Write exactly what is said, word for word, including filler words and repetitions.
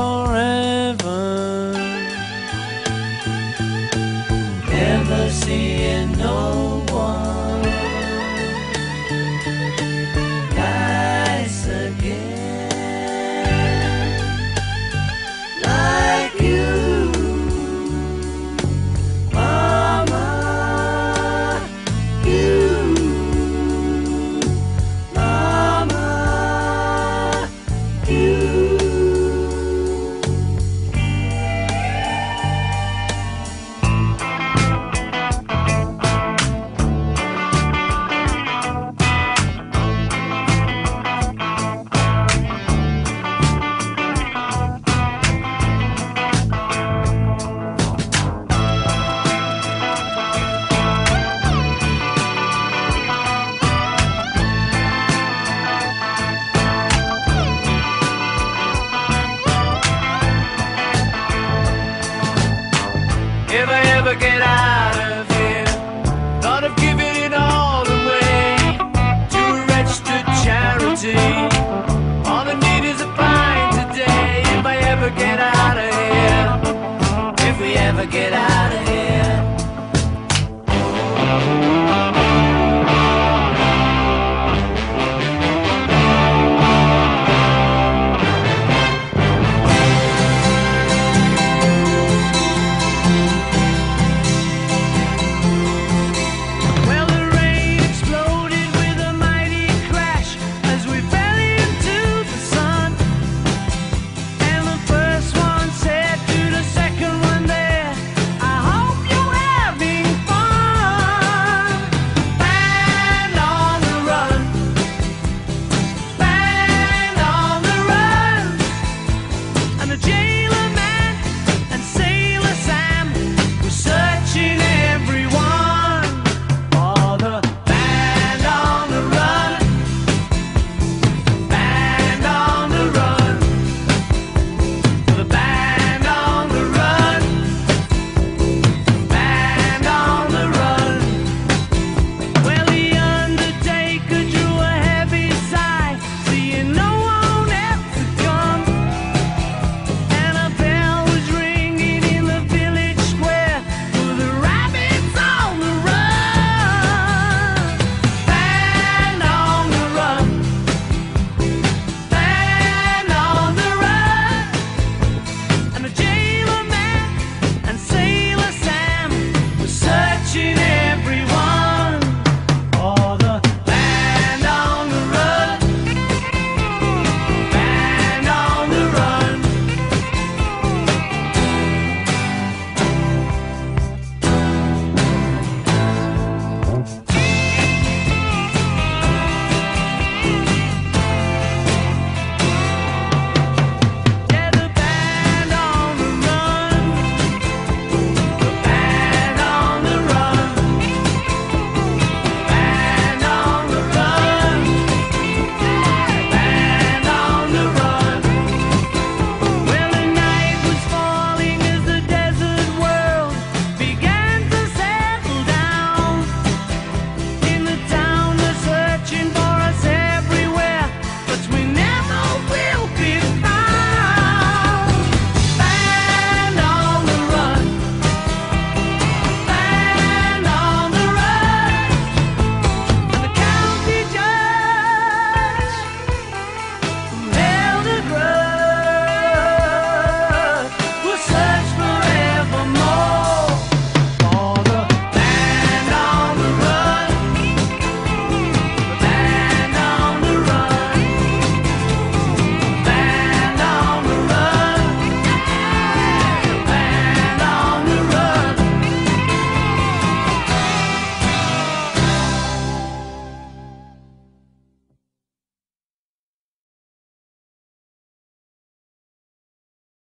forever. Never seeing no one nice again like you, Mama. You, Mama. You. If I ever get out of here, thought of giving it all away to a registered charity. All I need is a pint today. If I ever get out of here, if we ever get out of here. Well, the rain exploded with a mighty crash as we fell into the sun. And the first one said to the second one there, I hope you're having fun. Band on the run, band on the run. And the J